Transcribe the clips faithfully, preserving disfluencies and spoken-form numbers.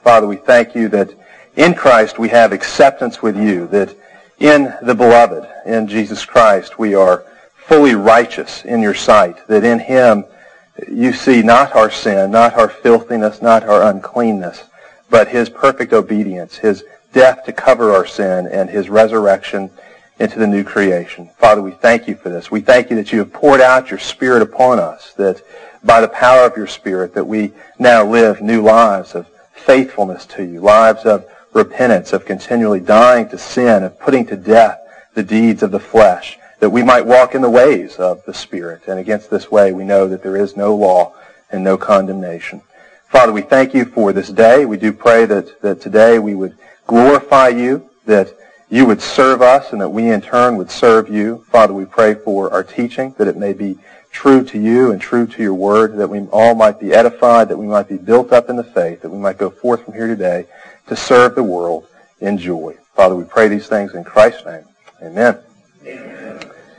Father, we thank you that in Christ we have acceptance with you, that in the Beloved, in Jesus Christ, we are fully righteous in your sight, that in him you see not our sin, not our filthiness, not our uncleanness, but his perfect obedience, his death to cover our sin, and his resurrection into the new creation. Father, we thank you for this. We thank you that you have poured out your Spirit upon us, that by the power of your Spirit that we now live new lives of faithfulness to you, lives of repentance, of continually dying to sin, of putting to death the deeds of the flesh, that we might walk in the ways of the Spirit. And against this way we know that there is no law and no condemnation. Father, we thank you for this day. We do pray that, that today we would glorify you, that you would serve us, and that we in turn would serve you. Father, we pray for our teaching, that it may be true to you and true to your word, that we all might be edified, that we might be built up in the faith, that we might go forth from here today to serve the world in joy. Father, we pray these things in Christ's name. Amen. Amen.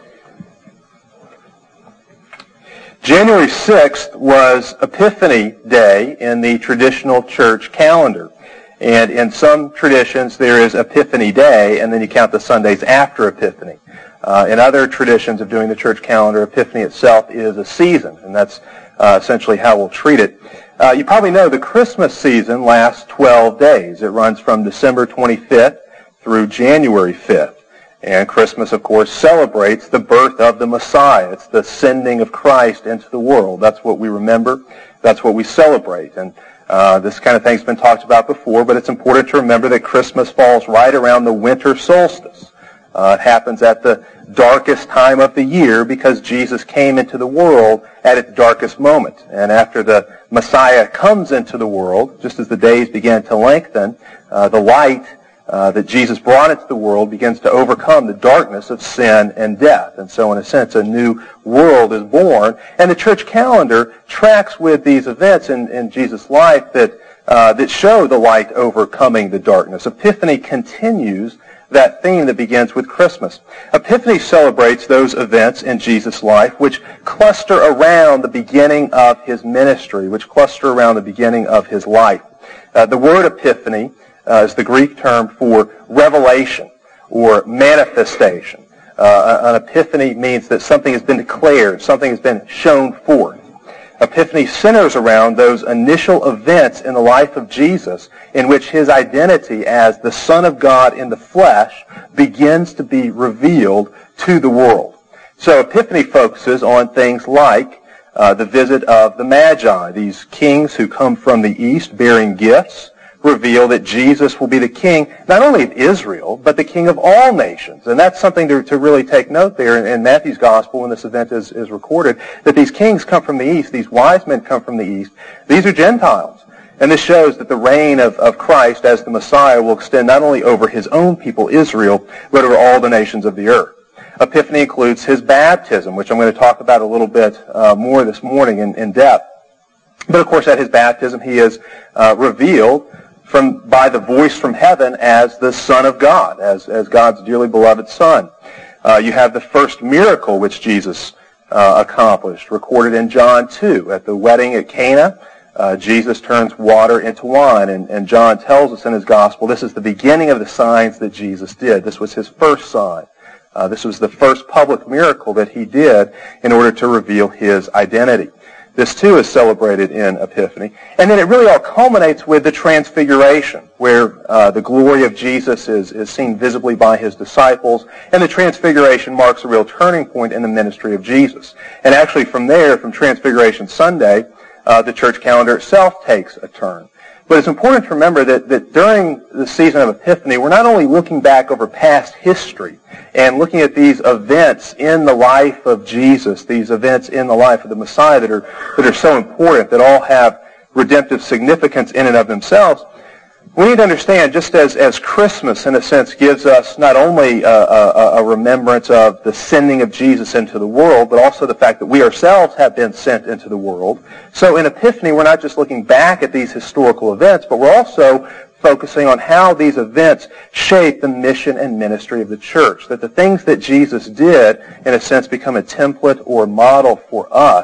January sixth was Epiphany Day in the traditional church calendar. And in some traditions, there is Epiphany Day, and then you count the Sundays after Epiphany. Uh, in other traditions of doing the church calendar, Epiphany itself is a season, and that's uh, essentially how we'll treat it. Uh, you probably know the Christmas season lasts twelve days. It runs from December twenty-fifth through January fifth. And Christmas, of course, celebrates the birth of the Messiah. It's the sending of Christ into the world. That's what we remember. That's what we celebrate. And uh, this kind of thing's been talked about before, but it's important to remember that Christmas falls right around the winter solstice. Uh, it happens at the darkest time of the year because Jesus came into the world at its darkest moment. And after the Messiah comes into the world, just as the days began to lengthen, uh, the light uh, that Jesus brought into the world begins to overcome the darkness of sin and death. And so in a sense, a new world is born. And the church calendar tracks with these events in, in Jesus' life that, uh, that show the light overcoming the darkness. Epiphany continues that theme that begins with Christmas. Epiphany celebrates those events in Jesus' life which cluster around the beginning of his ministry, which cluster around the beginning of his life. Uh, the word epiphany uh, is the Greek term for revelation or manifestation. Uh, an epiphany means that something has been declared, something has been shown forth. Epiphany centers around those initial events in the life of Jesus in which his identity as the Son of God in the flesh begins to be revealed to the world. So Epiphany focuses on things like uh, the visit of the Magi, these kings who come from the east bearing gifts, reveal that Jesus will be the king, not only of Israel, but the king of all nations. And that's something to, to really take note there in, in Matthew's gospel when this event is, is recorded, that these kings come from the east, these wise men come from the east. These are Gentiles. And this shows that the reign of, of Christ as the Messiah will extend not only over his own people, Israel, but over all the nations of the earth. Epiphany includes his baptism, which I'm going to talk about a little bit uh, more this morning in, in depth. But of course at his baptism he is uh, revealed From, by the voice from heaven as the Son of God, as, as God's dearly beloved Son. Uh, you have the first miracle which Jesus uh, accomplished, recorded in John two. At the wedding at Cana, uh, Jesus turns water into wine, and, and John tells us in his gospel this is the beginning of the signs that Jesus did. This was his first sign. Uh, this was the first public miracle that he did in order to reveal his identity. This, too, is celebrated in Epiphany. And then it really all culminates with the Transfiguration, where uh, the glory of Jesus is, is seen visibly by his disciples. And the Transfiguration marks a real turning point in the ministry of Jesus. And actually from there, from Transfiguration Sunday, uh, the church calendar itself takes a turn. But it's important to remember that, that during the season of Epiphany, we're not only looking back over past history and looking at these events in the life of Jesus, these events in the life of the Messiah that are, that are so important, that all have redemptive significance in and of themselves. We need to understand, just as, as Christmas, in a sense, gives us not only a, a, a remembrance of the sending of Jesus into the world, but also the fact that we ourselves have been sent into the world. So in Epiphany, we're not just looking back at these historical events, but we're also focusing on how these events shape the mission and ministry of the church. That the things that Jesus did, in a sense, become a template or model for us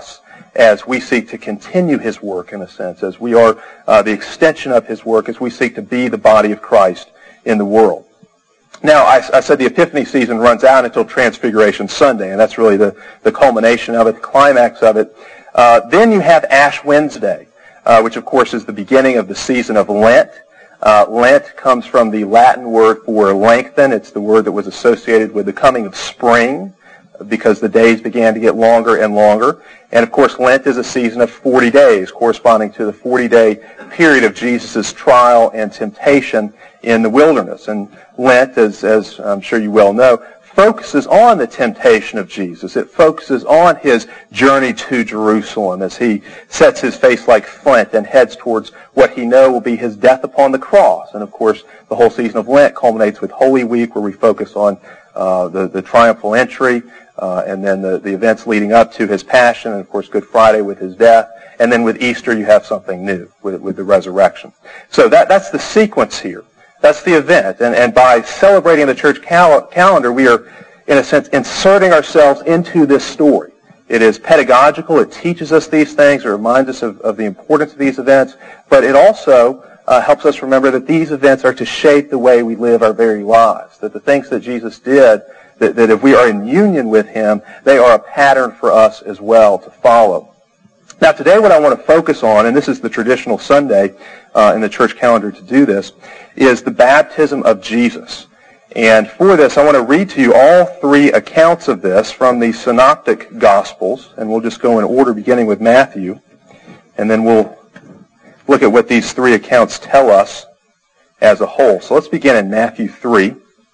as we seek to continue his work, in a sense, as we are uh, the extension of his work, as we seek to be the body of Christ in the world. Now, I, I said the Epiphany season runs out until Transfiguration Sunday, and that's really the, the culmination of it, the climax of it. Uh, then you have Ash Wednesday, uh, which, of course, is the beginning of the season of Lent. Uh, Lent comes from the Latin word for lengthen. It's the word that was associated with the coming of spring, because the days began to get longer and longer. And, of course, Lent is a season of forty days, corresponding to the forty-day period of Jesus' trial and temptation in the wilderness. And Lent, as, as I'm sure you well know, focuses on the temptation of Jesus. It focuses on his journey to Jerusalem as he sets his face like flint and heads towards what he knows will be his death upon the cross. And, of course, the whole season of Lent culminates with Holy Week, where we focus on uh, the, the triumphal entry, Uh, and then the, the events leading up to his passion, and of course Good Friday with his death, and then with Easter you have something new with, with the resurrection. So that, that's the sequence here. That's the event. And, and by celebrating the church cal- calendar, we are, in a sense, inserting ourselves into this story. It is pedagogical. It teaches us these things. It reminds us of, of the importance of these events. But it also uh, helps us remember that these events are to shape the way we live our very lives, that the things that Jesus did, That, that if we are in union with him, they are a pattern for us as well to follow. Now today what I want to focus on, and this is the traditional Sunday uh, in the church calendar to do this, is the baptism of Jesus. And for this I want to read to you all three accounts of this from the Synoptic Gospels, and we'll just go in order beginning with Matthew, and then we'll look at what these three accounts tell us as a whole. So let's begin in Matthew three.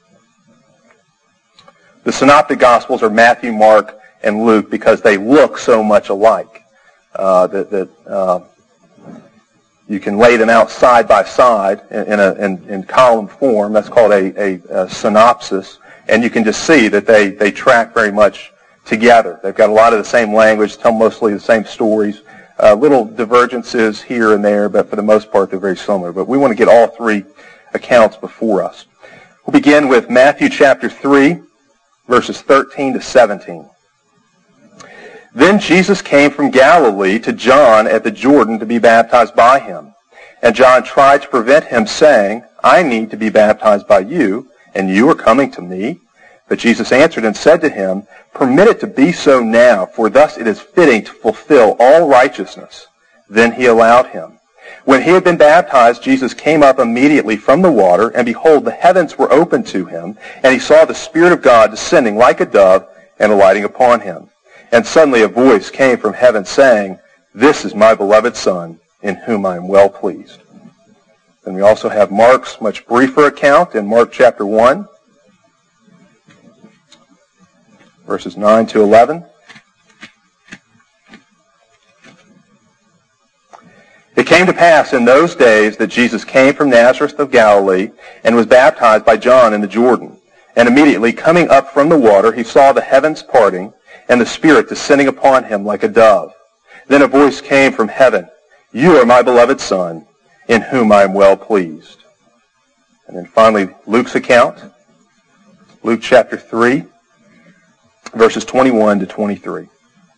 The Synoptic Gospels are Matthew, Mark, and Luke because they look so much alike uh, that, that uh, you can lay them out side by side in, in, a, in, in column form. That's called a, a, a synopsis. And you can just see that they, they track very much together. They've got a lot of the same language, tell mostly the same stories. Uh, little divergences here and there, but for the most part they're very similar. But we want to get all three accounts before us. We'll begin with Matthew chapter three. Verses thirteen to seventeen. Then Jesus came from Galilee to John at the Jordan to be baptized by him. And John tried to prevent him, saying, I need to be baptized by you, and you are coming to me? But Jesus answered and said to him, Permit it to be so now, for thus it is fitting to fulfill all righteousness. Then he allowed him. When he had been baptized, Jesus came up immediately from the water, and behold, the heavens were opened to him, and he saw the Spirit of God descending like a dove and alighting upon him. And suddenly a voice came from heaven saying, This is my beloved Son, in whom I am well pleased. Then we also have Mark's much briefer account in Mark chapter one, verses nine to eleven. It came to pass in those days that Jesus came from Nazareth of Galilee and was baptized by John in the Jordan. And immediately coming up from the water, he saw the heavens parting and the Spirit descending upon him like a dove. Then a voice came from heaven, You are my beloved Son, in whom I am well pleased. And then finally, Luke's account, Luke chapter three, verses twenty-one to twenty-three.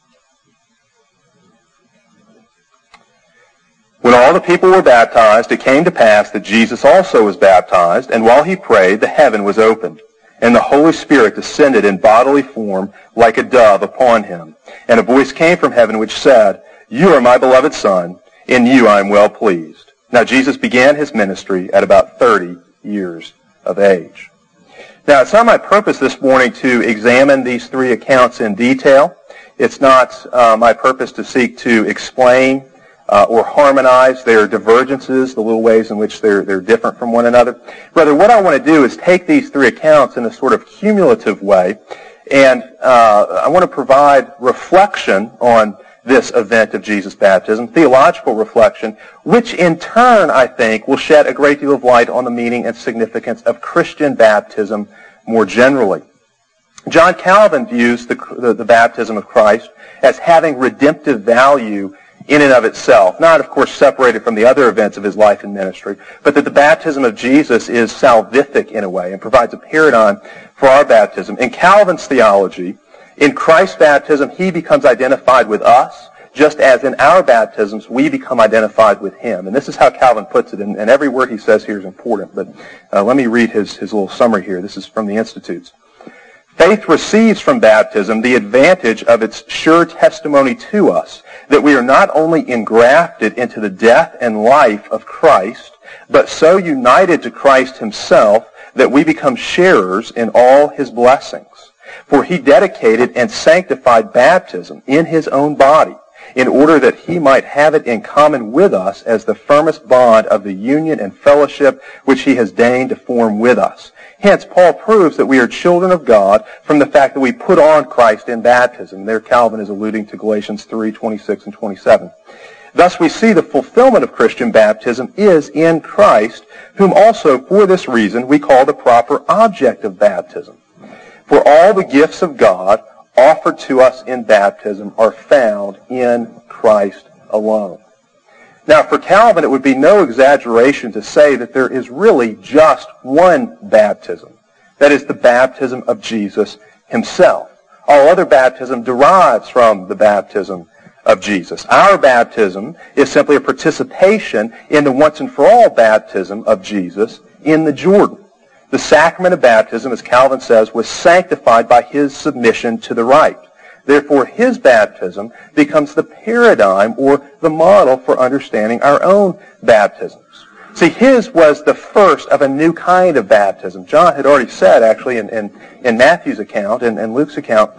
When all the people were baptized, it came to pass that Jesus also was baptized, and while he prayed, the heaven was opened, and the Holy Spirit descended in bodily form like a dove upon him. And a voice came from heaven which said, You are my beloved Son, in you I am well pleased. Now Jesus began his ministry at about thirty years of age. Now it's not my purpose this morning to examine these three accounts in detail. It's not uh, my purpose to seek to explain Uh, or harmonize their divergences, the little ways in which they're, they're different from one another. Rather, what I want to do is take these three accounts in a sort of cumulative way, and uh, I want to provide reflection on this event of Jesus' baptism, theological reflection, which in turn, I think, will shed a great deal of light on the meaning and significance of Christian baptism more generally. John Calvin views the, the, the baptism of Christ as having redemptive value in and of itself, not, of course, separated from the other events of his life and ministry, but that the baptism of Jesus is salvific in a way and provides a paradigm for our baptism. In Calvin's theology, in Christ's baptism, he becomes identified with us, just as in our baptisms we become identified with him. And this is how Calvin puts it, and, and every word he says here is important. But uh, let me read his, his little summary here. This is from the Institutes. Faith receives from baptism the advantage of its sure testimony to us that we are not only engrafted into the death and life of Christ, but so united to Christ himself that we become sharers in all his blessings. For he dedicated and sanctified baptism in his own body, in order that he might have it in common with us as the firmest bond of the union and fellowship which he has deigned to form with us. Hence, Paul proves that we are children of God from the fact that we put on Christ in baptism. There Calvin is alluding to Galatians three, twenty-six and twenty-seven. Thus we see the fulfillment of Christian baptism is in Christ, whom also for this reason we call the proper object of baptism. For all the gifts of God offered to us in baptism are found in Christ alone. Now, for Calvin, it would be no exaggeration to say that there is really just one baptism. That is the baptism of Jesus himself. All other baptism derives from the baptism of Jesus. Our baptism is simply a participation in the once and for all baptism of Jesus in the Jordan. The sacrament of baptism, as Calvin says, was sanctified by his submission to the rite. Therefore, his baptism becomes the paradigm or the model for understanding our own baptisms. See, his was the first of a new kind of baptism. John had already said, actually, in, in, in Matthew's account and, and Luke's account,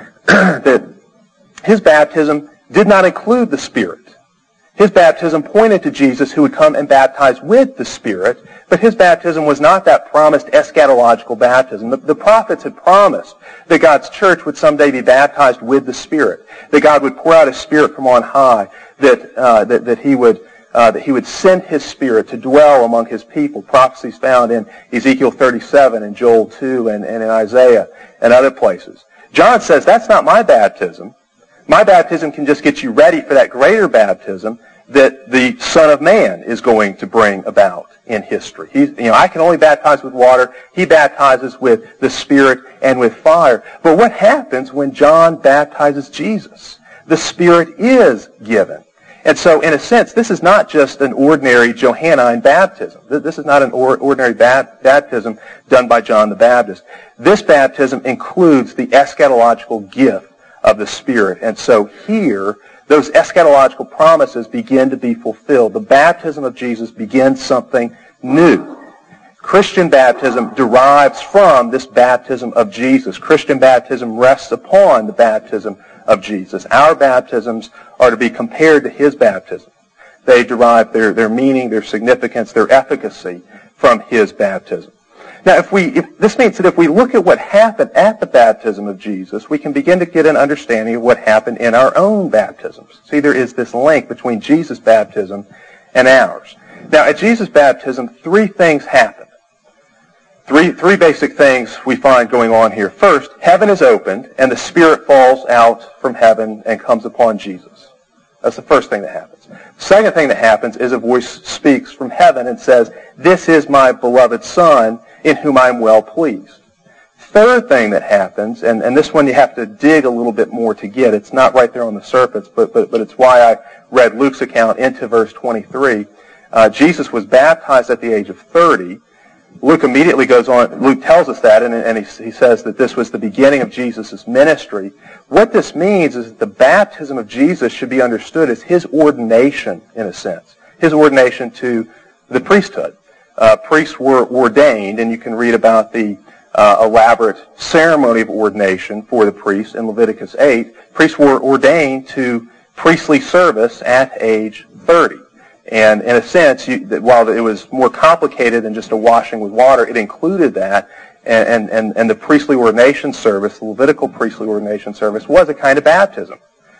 that his baptism did not include the Spirit. His baptism pointed to Jesus who would come and baptize with the Spirit, but his baptism was not that promised eschatological baptism. The, the prophets had promised that God's church would someday be baptized with the Spirit, that God would pour out His Spirit from on high, that uh, that, that He would uh, that He would send His Spirit to dwell among His people. Prophecies found in Ezekiel thirty-seven and Joel two and, and in Isaiah and other places. John says, that's not my baptism. My baptism can just get you ready for that greater baptism that the Son of Man is going to bring about in history. He, you know, I can only baptize with water. He baptizes with the Spirit and with fire. But what happens when John baptizes Jesus? The Spirit is given. And so, in a sense, this is not just an ordinary Johannine baptism. This is not an ordinary baptism done by John the Baptist. This baptism includes the eschatological gift of the Spirit. And so here, those eschatological promises begin to be fulfilled. The baptism of Jesus begins something new. Christian baptism derives from this baptism of Jesus. Christian baptism rests upon the baptism of Jesus. Our baptisms are to be compared to His baptism. They derive their, their meaning, their significance, their efficacy from His baptism. Now, if we, if, this means that if we look at what happened at the baptism of Jesus, we can begin to get an understanding of what happened in our own baptisms. See, there is this link between Jesus' baptism and ours. Now, at Jesus' baptism, three things happened. Three, three basic things we find going on here. First, heaven is opened, and the Spirit falls out from heaven and comes upon Jesus. That's the first thing that happens. The second thing that happens is a voice speaks from heaven and says, "This is my beloved Son, in whom I am well pleased." Third thing that happens, and, and this one you have to dig a little bit more to get. It's not right there on the surface, but, but, but it's why I read Luke's account into verse twenty-three. Uh, Jesus was baptized at the age of thirty. Luke immediately goes on, Luke tells us that, and, and he, he says that this was the beginning of Jesus' ministry. What this means is that the baptism of Jesus should be understood as His ordination, in a sense. His ordination to the priesthood. Uh, priests were ordained, and you can read about the uh, elaborate ceremony of ordination for the priests in Leviticus eight. Priests were ordained to priestly service at age thirty. And in a sense, you, that while it was more complicated than just a washing with water, it included that, and, and, and the priestly ordination service, the Levitical priestly ordination service, was a kind of baptism,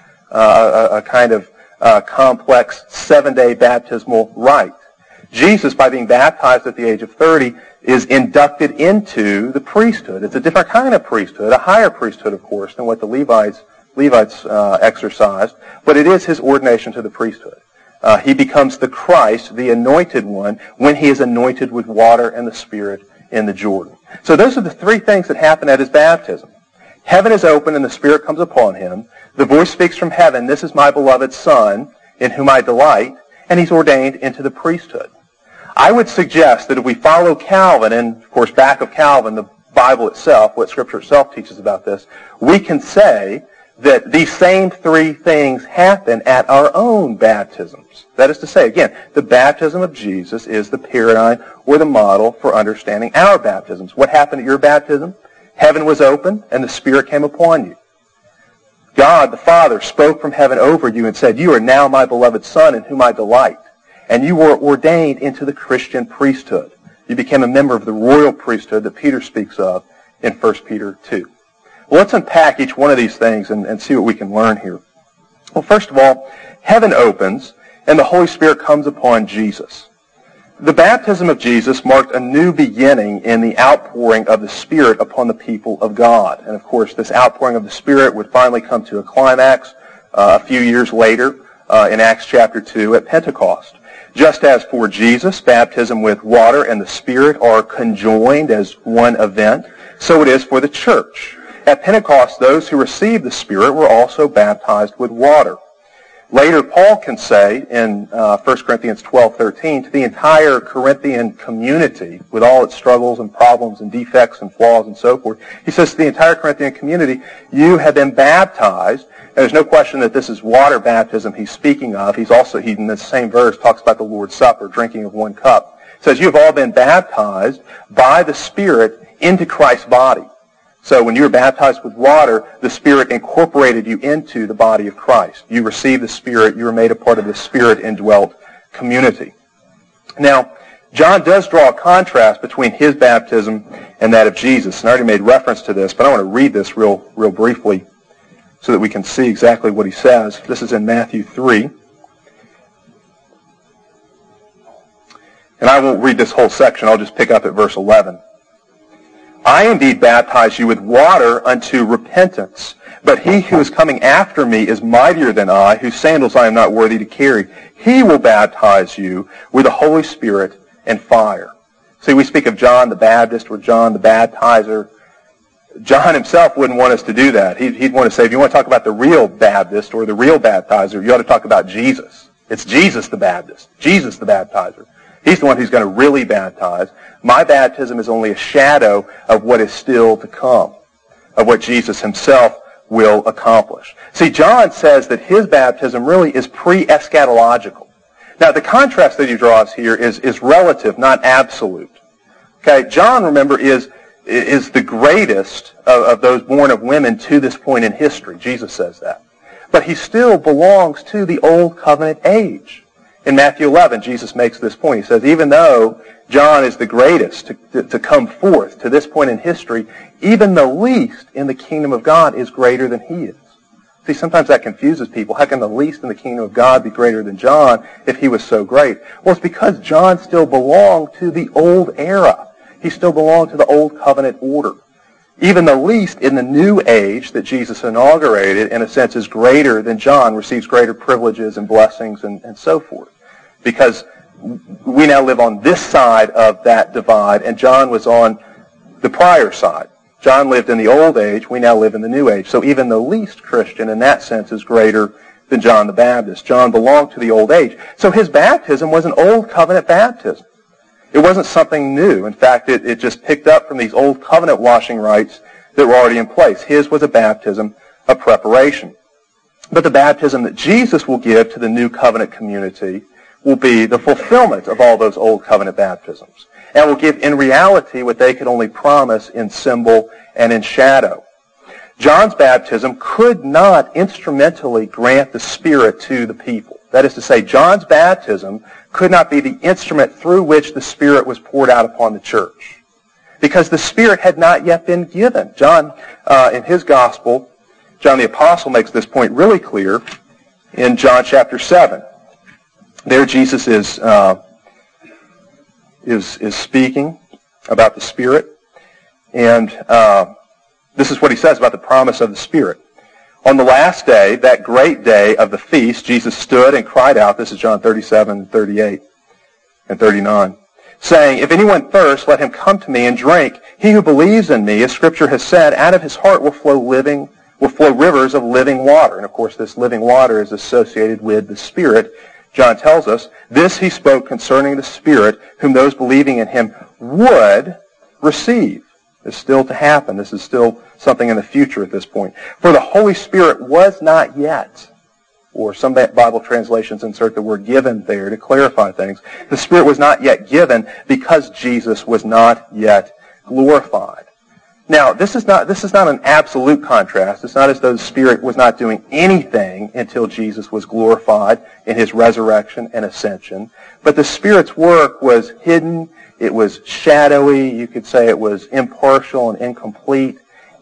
uh, a, a kind of uh, complex seven-day baptismal rite. Jesus, by being baptized at the age of thirty, is inducted into the priesthood. It's a different kind of priesthood, a higher priesthood, of course, than what the Levites, Levites uh, exercised, but it is his ordination to the priesthood. Uh, he becomes the Christ, the anointed one, when he is anointed with water and the Spirit in the Jordan. So those are the three things that happen at his baptism. Heaven is open and the Spirit comes upon him. The voice speaks from heaven, "This is my beloved Son, in whom I delight," and he's ordained into the priesthood. I would suggest that if we follow Calvin, and of course back of Calvin, the Bible itself, what Scripture itself teaches about this, we can say that these same three things happen at our own baptisms. That is to say, again, the baptism of Jesus is the paradigm or the model for understanding our baptisms. What happened at your baptism? Heaven was open and the Spirit came upon you. God, the Father, spoke from heaven over you and said, "You are now my beloved Son in whom I delight." And you were ordained into the Christian priesthood. You became a member of the royal priesthood that Peter speaks of in First Peter two. Well, let's unpack each one of these things and, and see what we can learn here. Well, first of all, heaven opens and the Holy Spirit comes upon Jesus. The baptism of Jesus marked a new beginning in the outpouring of the Spirit upon the people of God. And of course, this outpouring of the Spirit would finally come to a climax uh, a few years later uh, in Acts chapter two at Pentecost. Just as for Jesus, baptism with water and the Spirit are conjoined as one event, so it is for the church. At Pentecost, those who received the Spirit were also baptized with water. Later, Paul can say in uh, First Corinthians twelve thirteen to the entire Corinthian community, with all its struggles and problems and defects and flaws and so forth, he says to the entire Corinthian community, "You have been baptized." And there's no question that this is water baptism he's speaking of. He's also, he, in the same verse, talks about the Lord's Supper, drinking of one cup. He says, "You have all been baptized by the Spirit into Christ's body." So when you were baptized with water, the Spirit incorporated you into the body of Christ. You received the Spirit. You were made a part of the Spirit-indwelt community. Now, John does draw a contrast between his baptism and that of Jesus. And I already made reference to this, but I want to read this real, real briefly so that we can see exactly what he says. This is in Matthew three. And I won't read this whole section. I'll just pick up at verse eleven. "I indeed baptize you with water unto repentance, but he who is coming after me is mightier than I, whose sandals I am not worthy to carry. He will baptize you with the Holy Spirit and fire." See, we speak of John the Baptist or John the Baptizer. John himself wouldn't want us to do that. He'd, he'd want to say, if you want to talk about the real Baptist or the real baptizer, you ought to talk about Jesus. It's Jesus the Baptist, Jesus the Baptizer. He's the one who's going to really baptize. My baptism is only a shadow of what is still to come, of what Jesus himself will accomplish. See, John says that his baptism really is pre-eschatological. Now, the contrast that he draws here is, is relative, not absolute. Okay, John, remember, is, is the greatest of, of those born of women to this point in history. Jesus says that. But he still belongs to the Old Covenant age. In Matthew eleven, Jesus makes this point. He says, even though John is the greatest to, to, to come forth to this point in history, even the least in the kingdom of God is greater than he is. See, sometimes that confuses people. How can the least in the kingdom of God be greater than John if he was so great? Well, it's because John still belonged to the old era. He still belonged to the Old Covenant order. Even the least in the new age that Jesus inaugurated, in a sense, is greater than John, receives greater privileges and blessings and, and so forth. Because we now live on this side of that divide, and John was on the prior side. John lived in the old age, we now live in the new age. So even the least Christian in that sense is greater than John the Baptist. John belonged to the old age. So his baptism was an old covenant baptism. It wasn't something new. In fact, it, it just picked up from these old covenant washing rites that were already in place. His was a baptism of preparation. But the baptism that Jesus will give to the new covenant community will be the fulfillment of all those old covenant baptisms, and will give in reality what they could only promise in symbol and in shadow. John's baptism could not instrumentally grant the Spirit to the people. That is to say, John's baptism could not be the instrument through which the Spirit was poured out upon the church, because the Spirit had not yet been given. John, uh, in his gospel, John the Apostle makes this point really clear in John chapter seven. There Jesus is, uh, is, is speaking about the Spirit, and uh, this is what he says about the promise of the Spirit. On the last day, that great day of the feast, Jesus stood and cried out. This is John thirty-seven, thirty-eight, and thirty-nine. saying, "If anyone thirsts, let him come to me and drink. He who believes in me, as Scripture has said, out of his heart will flow living, will flow rivers of living water." And of course, this living water is associated with the Spirit. John tells us, "This he spoke concerning the Spirit, whom those believing in him would receive." This is still to happen. This is still something in the future at this point. "For the Holy Spirit was not yet," or some Bible translations insert the word "given" there to clarify things. The Spirit was not yet given because Jesus was not yet glorified. Now, this is not this is not an absolute contrast. It's not as though the Spirit was not doing anything until Jesus was glorified in his resurrection and ascension. But the Spirit's work was hidden. It was shadowy. You could say it was impartial and incomplete.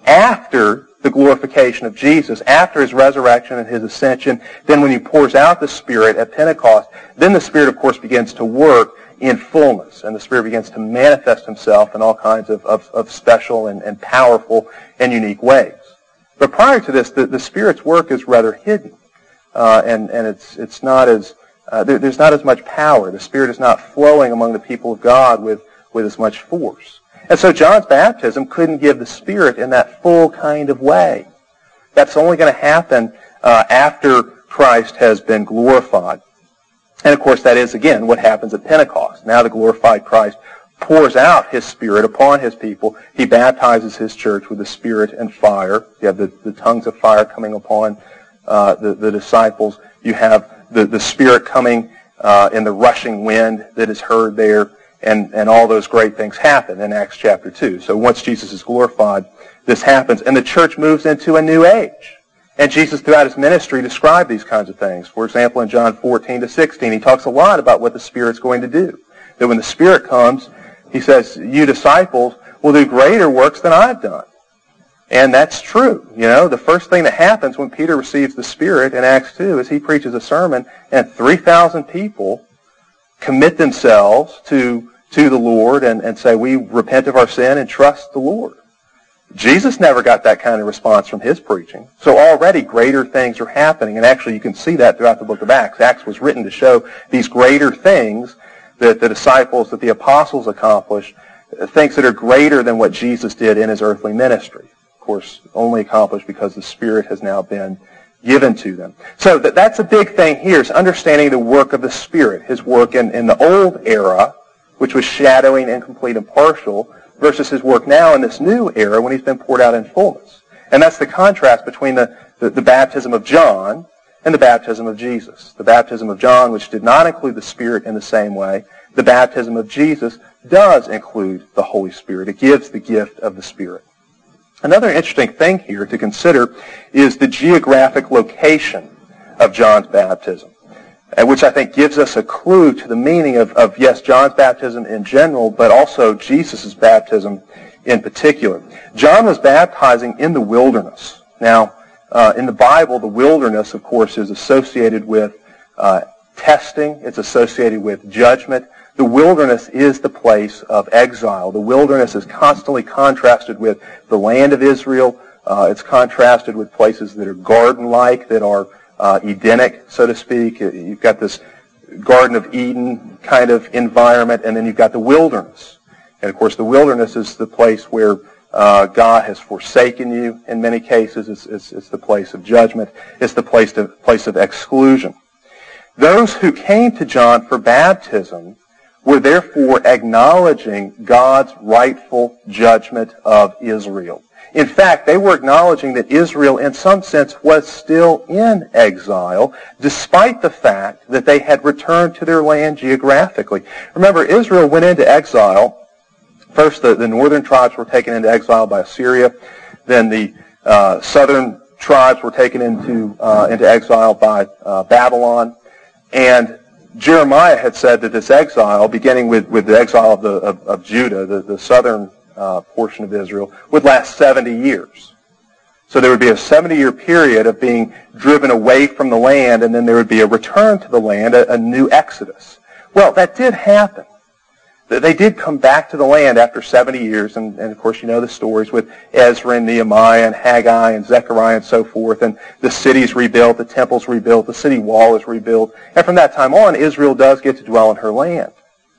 After the glorification of Jesus, after his resurrection and his ascension, then when he pours out the Spirit at Pentecost, then the Spirit, of course, begins to work in fullness, and the Spirit begins to manifest himself in all kinds of, of, of special and, and powerful and unique ways. But prior to this, the, the Spirit's work is rather hidden, uh, and, and it's, it's not as, uh, there, there's not as much power. The Spirit is not flowing among the people of God with, with as much force. And so John's baptism couldn't give the Spirit in that full kind of way. That's only going to happen uh, after Christ has been glorified. And of course, that is, again, what happens at Pentecost. Now the glorified Christ pours out his Spirit upon his people. He baptizes his church with the Spirit and fire. You have the, the tongues of fire coming upon uh, the, the disciples. You have the, the Spirit coming uh, in the rushing wind that is heard there. And, and all those great things happen in Acts chapter two. So once Jesus is glorified, this happens. And the church moves into a new age. And Jesus, throughout his ministry, described these kinds of things. For example, in John fourteen to sixteen, he talks a lot about what the Spirit's going to do. That when the Spirit comes, he says, "You disciples will do greater works than I've done." And that's true. You know, the first thing that happens when Peter receives the Spirit in Acts two is he preaches a sermon, and three thousand people commit themselves to to the Lord and, and say, "We repent of our sin and trust the Lord." Jesus never got that kind of response from his preaching. So already greater things are happening. And actually you can see that throughout the book of Acts. Acts was written to show these greater things that the disciples, that the apostles accomplished, things that are greater than what Jesus did in his earthly ministry. Of course, only accomplished because the Spirit has now been given to them. So that, that's a big thing here, is understanding the work of the Spirit, his work in, in the old era, which was shadowing, incomplete, and partial, versus his work now in this new era when he's been poured out in fullness. And that's the contrast between the, the, the baptism of John and the baptism of Jesus. The baptism of John, which did not include the Spirit in the same way, the baptism of Jesus does include the Holy Spirit. It gives the gift of the Spirit. Another interesting thing here to consider is the geographic location of John's baptism, which I think gives us a clue to the meaning of, of, yes, John's baptism in general, but also Jesus' baptism in particular. John was baptizing in the wilderness. Now, uh, in the Bible, the wilderness, of course, is associated with uh, testing. It's associated with judgment. The wilderness is the place of exile. The wilderness is constantly contrasted with the land of Israel. Uh, it's contrasted with places that are garden-like, that are Uh, Edenic, so to speak. You've got this Garden of Eden kind of environment, and then you've got the wilderness. And of course, the wilderness is the place where uh, God has forsaken you in many cases. It's, it's, it's the place of judgment. It's the place, to, place of exclusion. Those who came to John for baptism were therefore acknowledging God's rightful judgment of Israel. In fact, they were acknowledging that Israel, in some sense, was still in exile, despite the fact that they had returned to their land geographically. Remember, Israel went into exile. First, the, the northern tribes were taken into exile by Assyria. Then the uh, southern tribes were taken into uh, into exile by uh, Babylon. And Jeremiah had said that this exile, beginning with, with the exile of, the, of, of Judah, the, the southern Uh, portion of Israel, would last seventy years. So there would be a seventy-year period of being driven away from the land, and then there would be a return to the land, a, a new exodus. Well, that did happen. They did come back to the land after seventy years, and, and of course you know the stories with Ezra and Nehemiah and Haggai and Zechariah and so forth, and the city's rebuilt, the temple's rebuilt, the city wall is rebuilt, and from that time on, Israel does get to dwell in her land.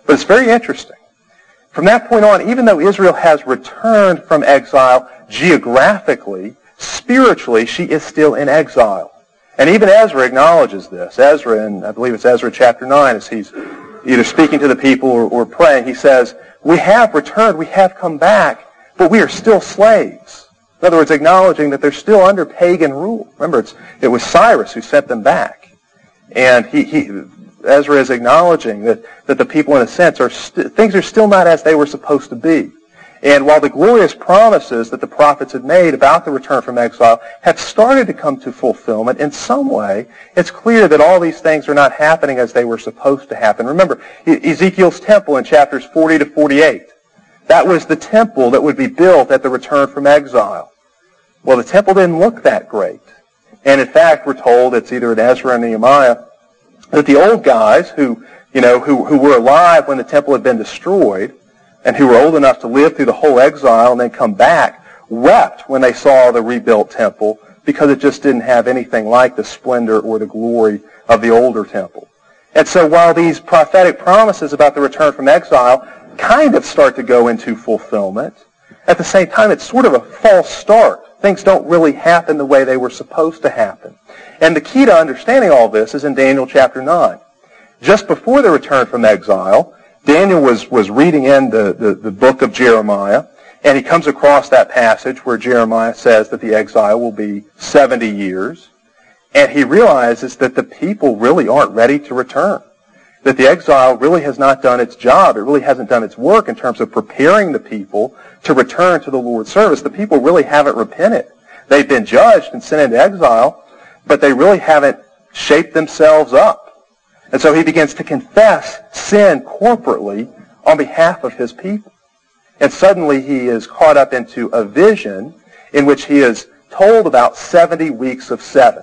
But it's very interesting. From that point on, even though Israel has returned from exile geographically, spiritually, she is still in exile. And even Ezra acknowledges this. Ezra, and I believe it's Ezra chapter nine, as he's either speaking to the people or, or praying, he says, we have returned, we have come back, but we are still slaves. In other words, acknowledging that they're still under pagan rule. Remember, it's, it was Cyrus who sent them back. And he, he Ezra is acknowledging that, that the people, in a sense, are st- things are still not as they were supposed to be. And while the glorious promises that the prophets had made about the return from exile have started to come to fulfillment in some way, it's clear that all these things are not happening as they were supposed to happen. Remember, Ezekiel's temple in chapters forty to forty-eight. That was the temple that would be built at the return from exile. Well, the temple didn't look that great. And in fact, we're told, it's either in Ezra or Nehemiah, that the old guys who, you know, who, who were alive when the temple had been destroyed, and who were old enough to live through the whole exile and then come back, wept when they saw the rebuilt temple because it just didn't have anything like the splendor or the glory of the older temple. And so while these prophetic promises about the return from exile kind of start to go into fulfillment, at the same time it's sort of a false start. Things don't really happen the way they were supposed to happen. And the key to understanding all this is in Daniel chapter nine. Just before the return from exile, Daniel was, was reading in the, the, the book of Jeremiah, and he comes across that passage where Jeremiah says that the exile will be seventy years, and he realizes that the people really aren't ready to return, that the exile really has not done its job. It really hasn't done its work in terms of preparing the people to return to the Lord's service. The people really haven't repented. They've been judged and sent into exile, but they really haven't shaped themselves up. And so he begins to confess sin corporately on behalf of his people. And suddenly he is caught up into a vision in which he is told about seventy weeks of seven.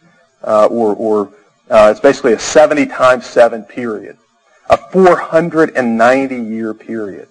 Uh, or or uh, it's basically a seventy times seven period. A four hundred ninety year period.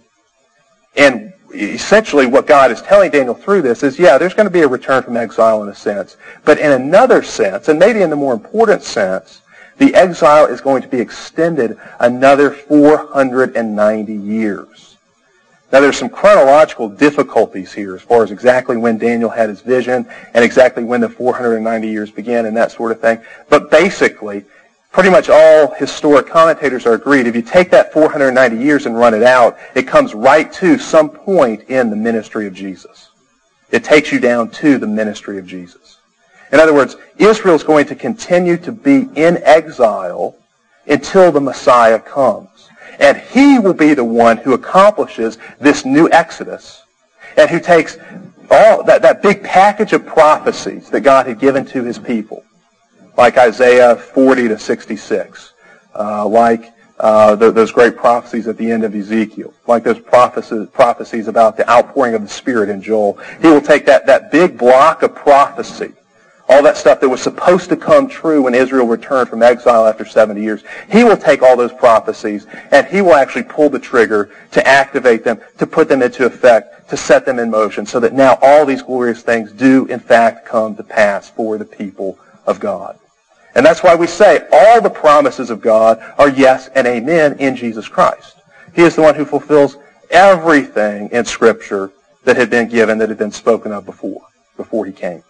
And essentially what God is telling Daniel through this is, yeah, there's going to be a return from exile in a sense. But in another sense, and maybe in the more important sense, the exile is going to be extended another four hundred ninety years. Now there's some chronological difficulties here as far as exactly when Daniel had his vision and exactly when the four hundred ninety years began and that sort of thing. But basically, pretty much all historic commentators are agreed. If you take that four hundred ninety years and run it out, it comes right to some point in the ministry of Jesus. It takes you down to the ministry of Jesus. In other words, Israel is going to continue to be in exile until the Messiah comes. And he will be the one who accomplishes this new Exodus and who takes all that, that big package of prophecies that God had given to his people, like Isaiah forty to sixty-six, uh, like uh, the, those great prophecies at the end of Ezekiel, like those prophecies, prophecies about the outpouring of the Spirit in Joel. He will take that, that big block of prophecy, all that stuff that was supposed to come true when Israel returned from exile after seventy years. He will take all those prophecies and he will actually pull the trigger to activate them, to put them into effect, to set them in motion so that now all these glorious things do in fact come to pass for the people of God. And that's why we say all the promises of God are yes and amen in Jesus Christ. He is the one who fulfills everything in Scripture that had been given, that had been spoken of before, before he came.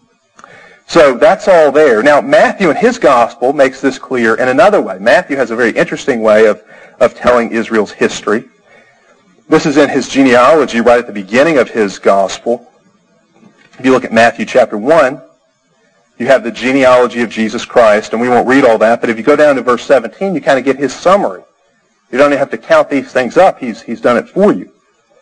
So that's all there. Now, Matthew in his gospel makes this clear in another way. Matthew has a very interesting way of, of telling Israel's history. This is in his genealogy right at the beginning of his gospel. If you look at Matthew chapter one, you have the genealogy of Jesus Christ, and we won't read all that, but if you go down to verse seventeen, you kind of get his summary. You don't even have to count these things up. He's, he's done it for you.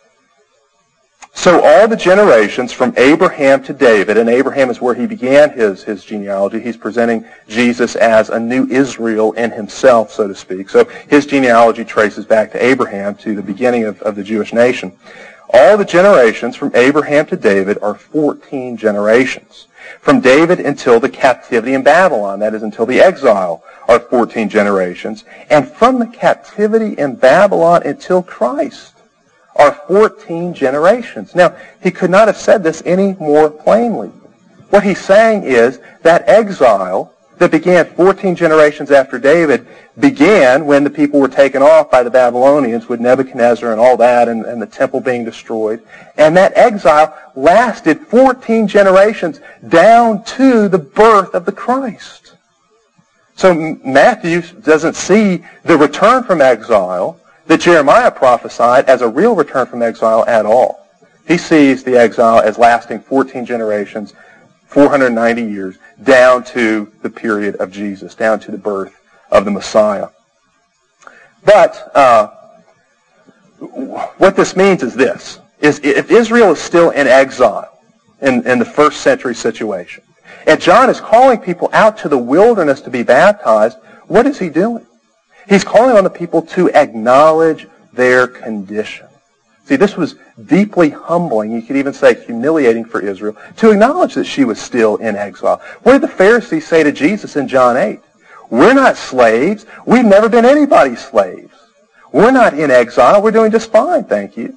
So all the generations from Abraham to David, and Abraham is where he began his, his genealogy. He's presenting Jesus as a new Israel in himself, so to speak. So his genealogy traces back to Abraham, to the beginning of, of the Jewish nation. All the generations from Abraham to David are fourteen generations. From David until the captivity in Babylon, that is until the exile, are fourteen generations. And from the captivity in Babylon until Christ are fourteen generations. Now, he could not have said this any more plainly. What he's saying is that exile that began fourteen generations after David began when the people were taken off by the Babylonians with Nebuchadnezzar and all that, and, and the temple being destroyed. And that exile lasted fourteen generations down to the birth of the Christ. So Matthew doesn't see the return from exile that Jeremiah prophesied as a real return from exile at all. He sees the exile as lasting fourteen generations, four hundred ninety years, down to the period of Jesus, down to the birth of the Messiah. But uh, what this means is this, is if Israel is still in exile in, in the first century situation, and John is calling people out to the wilderness to be baptized, what is he doing? He's calling on the people to acknowledge their condition. See, this was deeply humbling, you could even say humiliating for Israel, to acknowledge that she was still in exile. What did the Pharisees say to Jesus in John eight? We're not slaves. We've never been anybody's slaves. We're not in exile. We're doing just fine, thank you.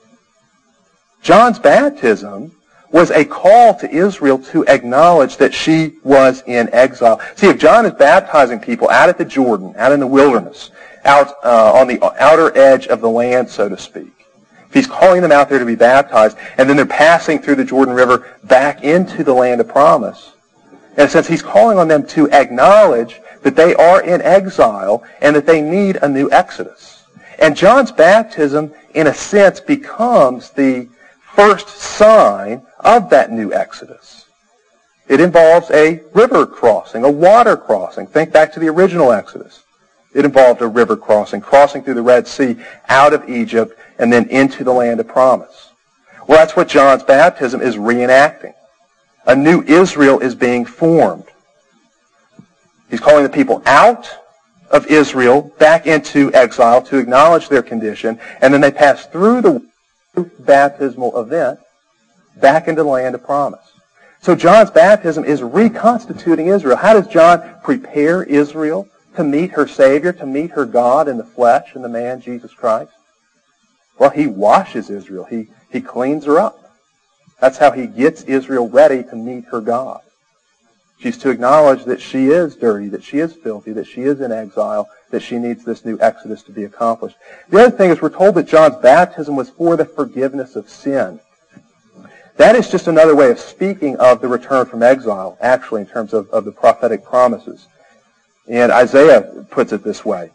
John's baptism was a call to Israel to acknowledge that she was in exile. See, if John is baptizing people out at the Jordan, out in the wilderness, out uh, on the outer edge of the land, so to speak, if he's calling them out there to be baptized, and then they're passing through the Jordan River back into the land of promise, in a sense, he's calling on them to acknowledge that they are in exile and that they need a new exodus. And John's baptism, in a sense, becomes the first sign of that new exodus. It involves a river crossing, a water crossing. Think back to the original Exodus. It involved a river crossing, crossing through the Red Sea, out of Egypt, and then into the land of promise. Well, that's what John's baptism is reenacting. A new Israel is being formed. He's calling the people out of Israel back into exile to acknowledge their condition, and then they pass through the baptismal event back into the land of promise. So John's baptism is reconstituting Israel. How does John prepare Israel to meet her Savior, to meet her God in the flesh, in the man Jesus Christ? Well, he washes Israel. He, he cleans her up. That's how he gets Israel ready to meet her God. She's to acknowledge that she is dirty, that she is filthy, that she is in exile, that she needs this new exodus to be accomplished. The other thing is we're told that John's baptism was for the forgiveness of sin. That is just another way of speaking of the return from exile, actually, in terms of, of the prophetic promises. And Isaiah puts it this way.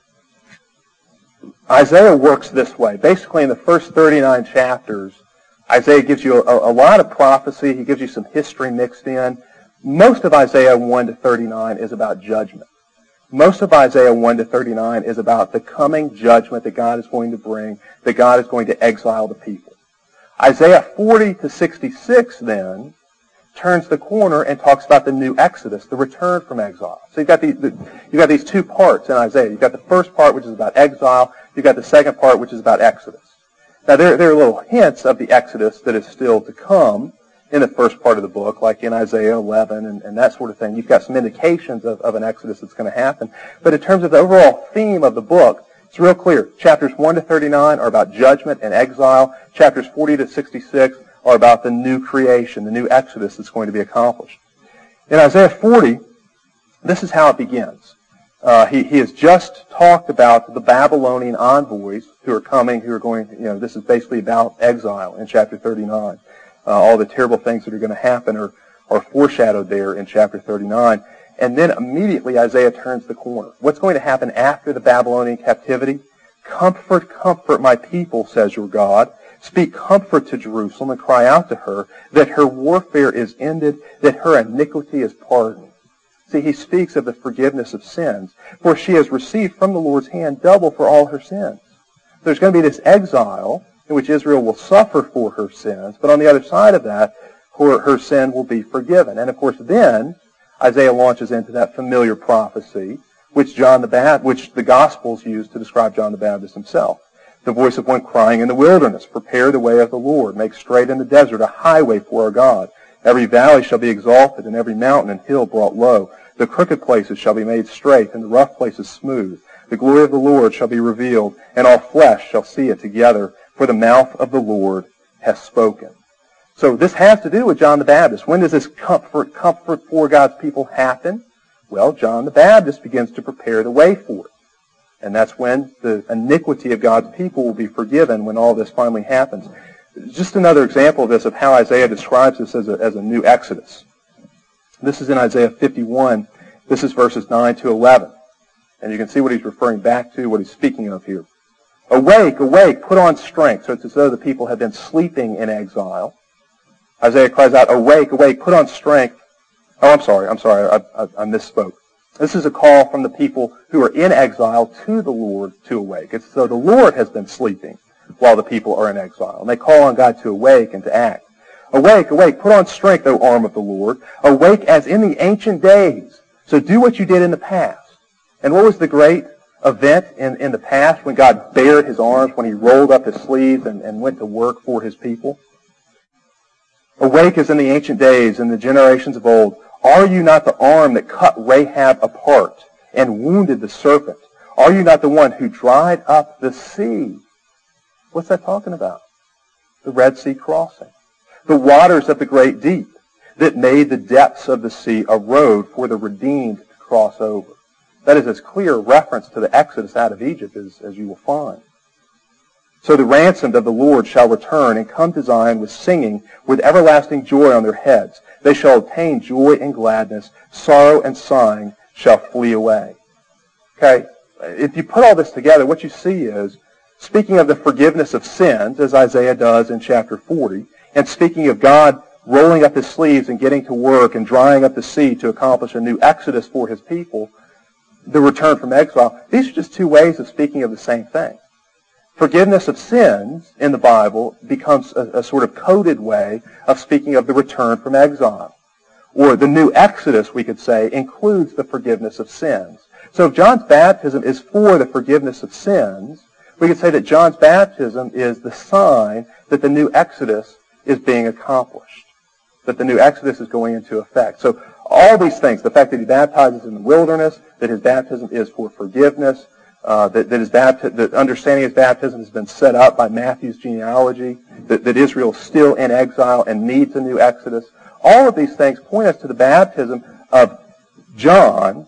Isaiah works this way. Basically, in the first thirty-nine chapters, Isaiah gives you a, a lot of prophecy. He gives you some history mixed in. Most of Isaiah one to thirty-nine is about judgment. Most of Isaiah one to thirty-nine is about the coming judgment that God is going to bring, that God is going to exile the people. Isaiah forty to sixty-six then turns the corner and talks about the new Exodus, the return from exile. So you've got, the, the, you've got these two parts in Isaiah. You've got the first part, which is about exile. You've got the second part, which is about Exodus. Now, there, there are little hints of the Exodus that is still to come in the first part of the book, like in Isaiah eleven and, and that sort of thing. You've got some indications of, of an Exodus that's going to happen. But in terms of the overall theme of the book, it's real clear. Chapters one to thirty-nine are about judgment and exile. Chapters forty to sixty-six are about the new creation, the new Exodus that's going to be accomplished. In Isaiah forty, this is how it begins. Uh, he, he has just talked about the Babylonian envoys who are coming, who are going, you know, this is basically about exile in chapter thirty-nine. Uh, all the terrible things that are going to happen are, are foreshadowed there in chapter thirty-nine. And then immediately Isaiah turns the corner. What's going to happen after the Babylonian captivity? Comfort, comfort my people, says your God. Speak comfort to Jerusalem and cry out to her that her warfare is ended, that her iniquity is pardoned. See, he speaks of the forgiveness of sins, for she has received from the Lord's hand double for all her sins. There's going to be this exile in which Israel will suffer for her sins, but on the other side of that, her, her sin will be forgiven. And of course then, Isaiah launches into that familiar prophecy, which John the Baptist, which the Gospels use to describe John the Baptist himself. The voice of one crying in the wilderness, prepare the way of the Lord, make straight in the desert a highway for our God. Every valley shall be exalted, and every mountain and hill brought low. The crooked places shall be made straight, and the rough places smooth. The glory of the Lord shall be revealed, and all flesh shall see it together, for the mouth of the Lord has spoken. So this has to do with John the Baptist. When does this comfort, comfort for God's people happen? Well, John the Baptist begins to prepare the way for it. And that's when the iniquity of God's people will be forgiven, when all this finally happens. Just another example of this, of how Isaiah describes this as a, as a new Exodus. This is in Isaiah fifty-one. This is verses nine to eleven. And you can see what he's referring back to, what he's speaking of here. Awake, awake, put on strength. So it's as though the people have been sleeping in exile. Isaiah cries out, awake, awake, put on strength. Oh, I'm sorry, I'm sorry, I, I, I misspoke. This is a call from the people who are in exile to the Lord to awake. It's as though the Lord has been sleeping while the people are in exile. And they call on God to awake and to act. Awake, awake, put on strength, O arm of the Lord. Awake as in the ancient days. So do what you did in the past. And what was the great event in, in the past when God bared his arms, when he rolled up his sleeves and, and went to work for his people? Awake as in the ancient days, in the generations of old. Are you not the arm that cut Rahab apart and wounded the serpent? Are you not the one who dried up the sea? What's that talking about? The Red Sea crossing. The waters of the great deep that made the depths of the sea a road for the redeemed to cross over. That is as clear a reference to the Exodus out of Egypt as, as you will find. So the ransomed of the Lord shall return and come to Zion with singing, with everlasting joy on their heads. They shall obtain joy and gladness. Sorrow and sighing shall flee away. Okay, if you put all this together, what you see is, speaking of the forgiveness of sins, as Isaiah does in chapter forty, and speaking of God rolling up his sleeves and getting to work and drying up the sea to accomplish a new exodus for his people, the return from exile, these are just two ways of speaking of the same thing. Forgiveness of sins in the Bible becomes a, a sort of coded way of speaking of the return from exile. Or the new exodus, we could say, includes the forgiveness of sins. So if John's baptism is for the forgiveness of sins, we could say that John's baptism is the sign that the new exodus is being accomplished, that the new exodus is going into effect. So all these things, the fact that he baptizes in the wilderness, that his baptism is for forgiveness, Uh, that, that, his bapti- that understanding his baptism has been set up by Matthew's genealogy, that, that Israel is still in exile and needs a new exodus. All of these things point us to the baptism of John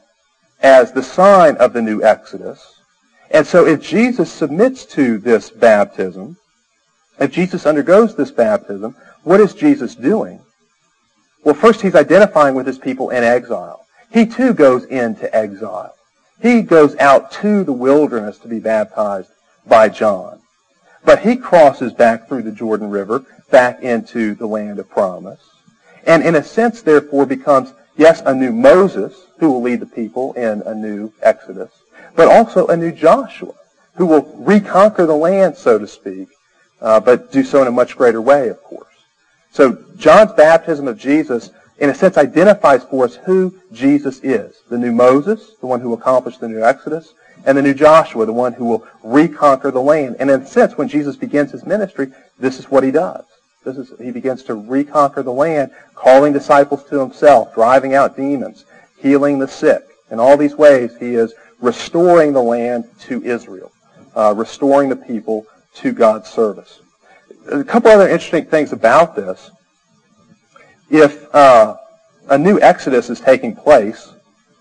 as the sign of the new exodus. And so if Jesus submits to this baptism, if Jesus undergoes this baptism, what is Jesus doing? Well, first he's identifying with his people in exile. He too goes into exile. He goes out to the wilderness to be baptized by John. But he crosses back through the Jordan River, back into the land of promise. And in a sense, therefore, becomes, yes, a new Moses, who will lead the people in a new Exodus, but also a new Joshua, who will reconquer the land, so to speak, uh, but do so in a much greater way, of course. So John's baptism of Jesus, in a sense, identifies for us who Jesus is. The new Moses, the one who accomplished the new Exodus, and the new Joshua, the one who will reconquer the land. And in a sense, when Jesus begins his ministry, this is what he does. This is, he begins to reconquer the land, calling disciples to himself, driving out demons, healing the sick. In all these ways, he is restoring the land to Israel, uh, restoring the people to God's service. A couple other interesting things about this. If uh, a new Exodus is taking place,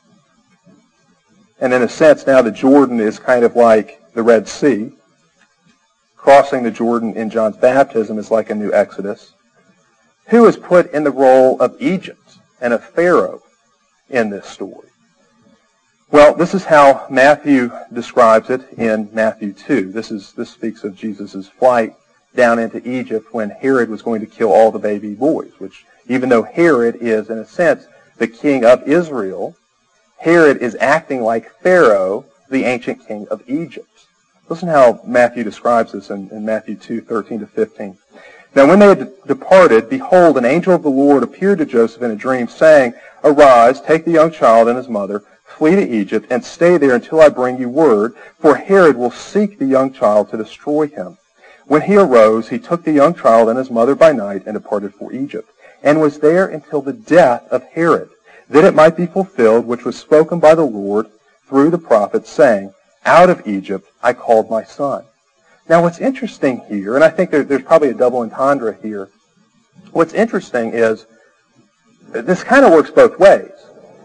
and in a sense now the Jordan is kind of like the Red Sea, crossing the Jordan in John's baptism is like a new Exodus, who is put in the role of Egypt and of Pharaoh in this story? Well, this is how Matthew describes it in Matthew two. This is this speaks of Jesus' flight down into Egypt when Herod was going to kill all the baby boys, which even though Herod is, in a sense, the king of Israel, Herod is acting like Pharaoh, the ancient king of Egypt. Listen how Matthew describes this in, in Matthew two, thirteen to fifteen. Now when they had departed, behold, an angel of the Lord appeared to Joseph in a dream, saying, Arise, take the young child and his mother, flee to Egypt, and stay there until I bring you word, for Herod will seek the young child to destroy him. When he arose, he took the young child and his mother by night and departed for Egypt, and was there until the death of Herod, that it might be fulfilled which was spoken by the Lord through the prophet, saying, Out of Egypt I called my son. Now what's interesting here, and I think there, there's probably a double entendre here, what's interesting is this kind of works both ways.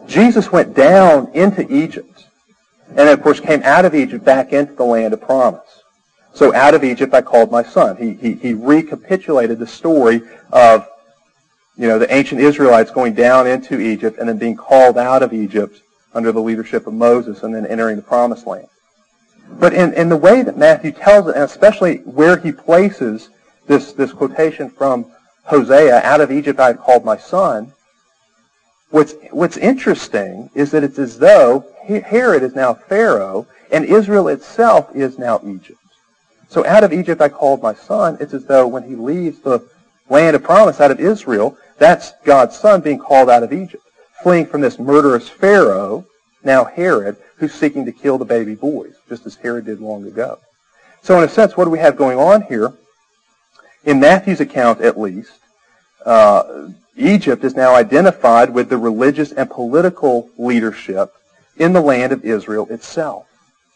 Jesus went down into Egypt, and of course came out of Egypt back into the land of promise. So out of Egypt I called my son. He, he, he recapitulated the story of, you know, the ancient Israelites going down into Egypt and then being called out of Egypt under the leadership of Moses and then entering the promised land. But in, in the way that Matthew tells it, and especially where he places this, this quotation from Hosea, out of Egypt I have called my son, what's, what's interesting is that it's as though Herod is now Pharaoh and Israel itself is now Egypt. So out of Egypt I called my son, it's as though when he leaves the land of promise out of Israel, that's God's son being called out of Egypt, fleeing from this murderous Pharaoh, now Herod, who's seeking to kill the baby boys, just as Herod did long ago. So in a sense, what do we have going on here? In Matthew's account, at least, uh, Egypt is now identified with the religious and political leadership in the land of Israel itself.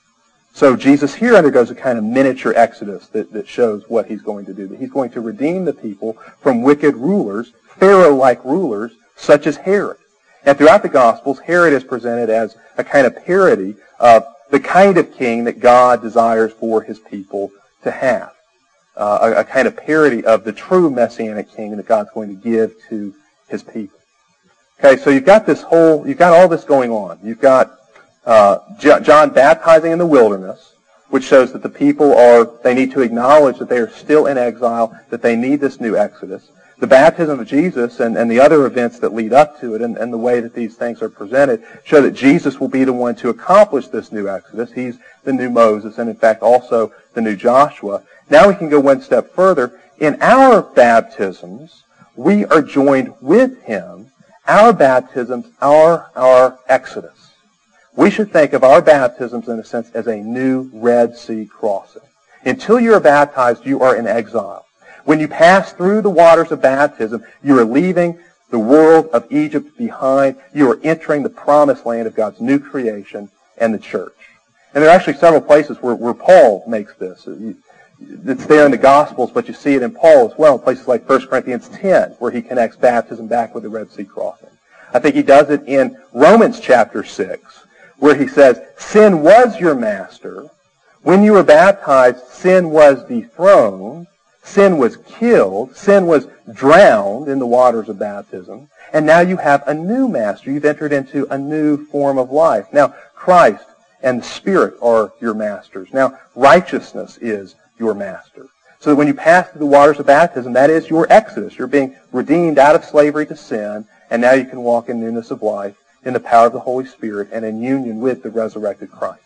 So Jesus here undergoes a kind of miniature exodus that, that shows what he's going to do. That he's going to redeem the people from wicked rulers, Pharaoh-like rulers, such as Herod. And throughout the Gospels, Herod is presented as a kind of parody of the kind of king that God desires for his people to have. Uh, a, a kind of parody of the true Messianic king that God's going to give to his people. Okay, so you've got this whole, you've got all this going on. You've got uh, John baptizing in the wilderness, which shows that the people are, they need to acknowledge that they are still in exile, that they need this new exodus. The baptism of Jesus and, and the other events that lead up to it and, and the way that these things are presented show that Jesus will be the one to accomplish this new exodus. He's the new Moses and, in fact, also the new Joshua. Now we can go one step further. In our baptisms, we are joined with him. Our baptisms are our exodus. We should think of our baptisms, in a sense, as a new Red Sea crossing. Until you are baptized, you are in exile. When you pass through the waters of baptism, you are leaving the world of Egypt behind. You are entering the promised land of God's new creation and the church. And there are actually several places where, where Paul makes this. It's there in the Gospels, but you see it in Paul as well, in places like First Corinthians ten, where he connects baptism back with the Red Sea crossing. I think he does it in Romans chapter six, where he says, sin was your master. When you were baptized, sin was dethroned. Sin was killed. Sin was drowned in the waters of baptism. And now you have a new master. You've entered into a new form of life. Now, Christ and the Spirit are your masters. Now, righteousness is your master. So that when you pass through the waters of baptism, that is your exodus. You're being redeemed out of slavery to sin, and now you can walk in newness of life, in the power of the Holy Spirit, and in union with the resurrected Christ.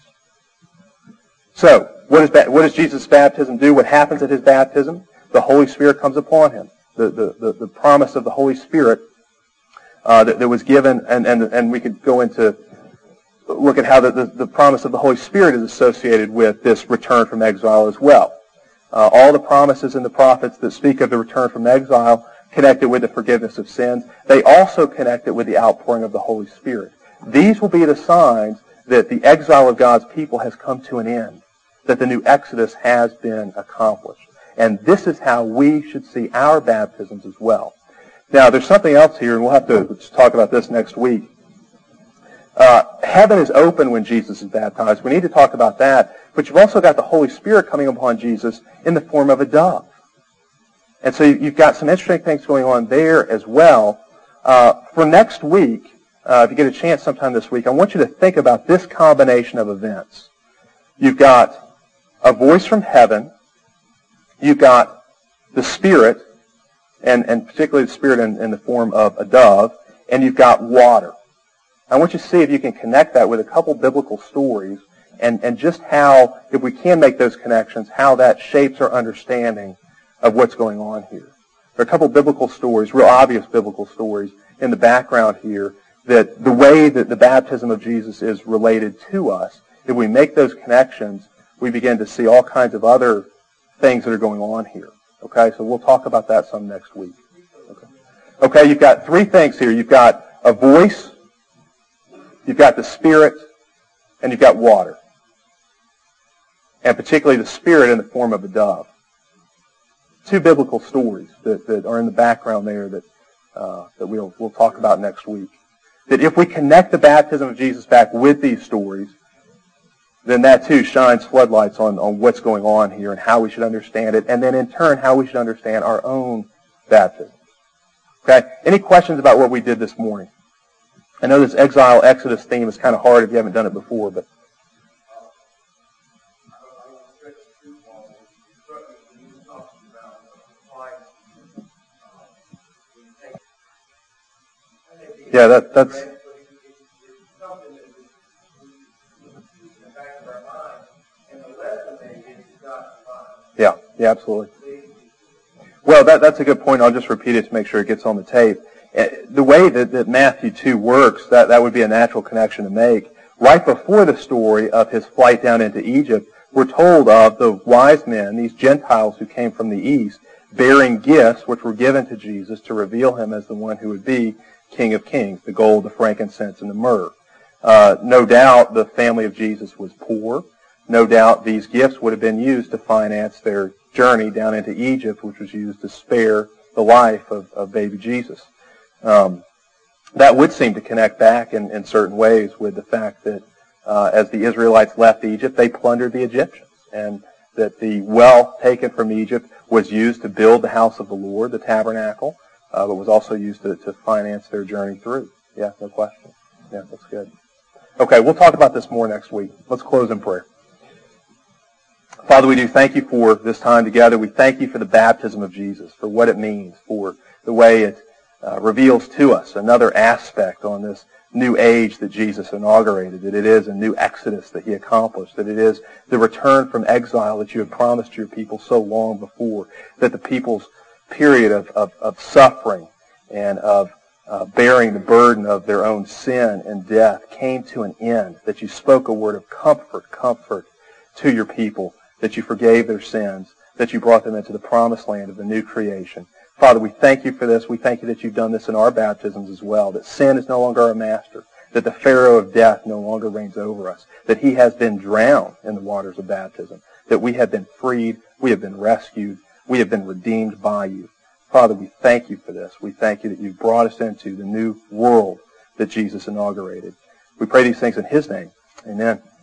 So, what, is, what does Jesus' baptism do? What happens at his baptism? The Holy Spirit comes upon him. The, the, the, the promise of the Holy Spirit uh, that, that was given, and, and, and we could go into, look at how the, the, the promise of the Holy Spirit is associated with this return from exile as well. Uh, all the promises in the prophets that speak of the return from exile connect it with the forgiveness of sins. They also connect it with the outpouring of the Holy Spirit. These will be the signs that the exile of God's people has come to an end, that the new Exodus has been accomplished. And this is how we should see our baptisms as well. Now, there's something else here, and we'll have to talk about this next week. Uh, heaven is open when Jesus is baptized. We need to talk about that. But you've also got the Holy Spirit coming upon Jesus in the form of a dove. And so you've got some interesting things going on there as well. Uh, for next week, uh, if you get a chance sometime this week, I want you to think about this combination of events. You've got a voice from heaven. You've got the Spirit, and, and particularly the Spirit in, in the form of a dove, and you've got water. I want you to see if you can connect that with a couple biblical stories and, and just how, if we can make those connections, how that shapes our understanding of what's going on here. There are a couple biblical stories, real obvious biblical stories in the background here, that the way that the baptism of Jesus is related to us, if we make those connections, we begin to see all kinds of other things that are going on here. Okay, so we'll talk about that some next week. Okay, okay, you've got three things here. You've got a voice, you've got the Spirit, and you've got water. And particularly the Spirit in the form of a dove. Two biblical stories that, that are in the background there that uh, that we'll we'll talk about next week. that if we connect the baptism of Jesus back with these stories, then that too shines floodlights on, on what's going on here and how we should understand it, and then in turn how we should understand our own baptism. Okay? Any questions about what we did this morning? I know this exile exodus theme is kind of hard if you haven't done it before, but yeah, that that's yeah, yeah, absolutely. Well, that, that's a good point. I'll just repeat it to make sure it gets on the tape. The way that, that Matthew two works, that, that would be a natural connection to make. Right before the story of his flight down into Egypt, we're told of the wise men, these Gentiles who came from the east, bearing gifts which were given to Jesus to reveal him as the one who would be King of Kings, the gold, the frankincense, and the myrrh. Uh, no doubt the family of Jesus was poor. No doubt these gifts would have been used to finance their journey down into Egypt, which was used to spare the life of, of baby Jesus. Um, that would seem to connect back in, in certain ways with the fact that uh, as the Israelites left Egypt, they plundered the Egyptians, and that the wealth taken from Egypt was used to build the house of the Lord, the tabernacle, uh, but was also used to, to finance their journey through. Yeah, no question. Yeah, that's good. Okay, we'll talk about this more next week. Let's close in prayer. Father, we do thank you for this time together. We thank you for the baptism of Jesus, for what it means, for the way it uh, reveals to us another aspect on this new age that Jesus inaugurated, that it is a new exodus that he accomplished, that it is the return from exile that you had promised your people so long before, that the people's period of, of, of suffering and of uh, bearing the burden of their own sin and death came to an end, that you spoke a word of comfort, comfort to your people, that you forgave their sins, that you brought them into the promised land of the new creation. Father, we thank you for this. We thank you that you've done this in our baptisms as well, that sin is no longer our master, that the Pharaoh of death no longer reigns over us, that he has been drowned in the waters of baptism, that we have been freed, we have been rescued, we have been redeemed by you. Father, we thank you for this. We thank you that you've brought us into the new world that Jesus inaugurated. We pray these things in his name. Amen.